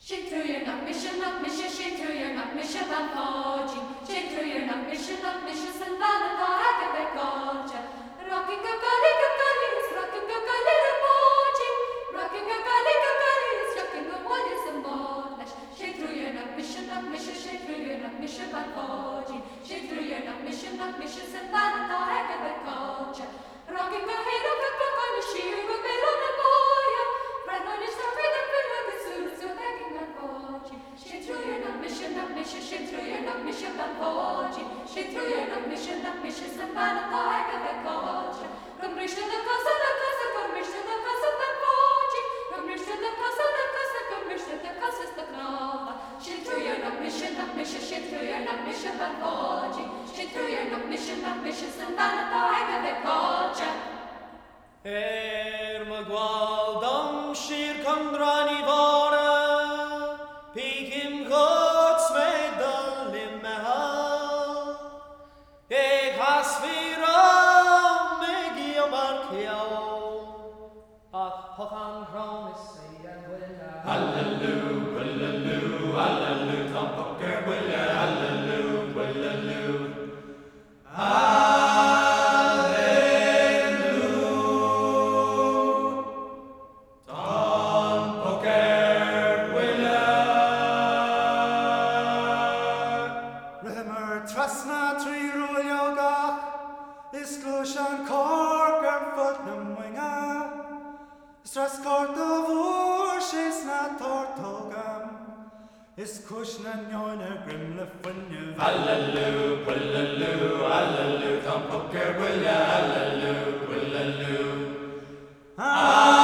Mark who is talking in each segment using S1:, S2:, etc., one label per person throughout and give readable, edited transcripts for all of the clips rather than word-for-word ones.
S1: Magwaldam shir condrani vora, pikim gods medal limehal. Hasvira megio markiao, ach pochan chromis willa.
S2: Hallelujah, hallelujah, hallelujah, Tom Poker willa, hallelujah, hallelujah.
S3: Trasna tri rulioga, islushan korker footnum winga, stras korto vushis na tortogam, is kushna nyoina grimle funyu.
S2: Hallelujah, hallelujah, hallelujah, Tom Poker willa, hallelujah, hallelujah.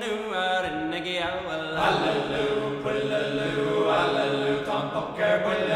S2: Hallelujah, hallelujah, hallelujah, Tom Poker willa.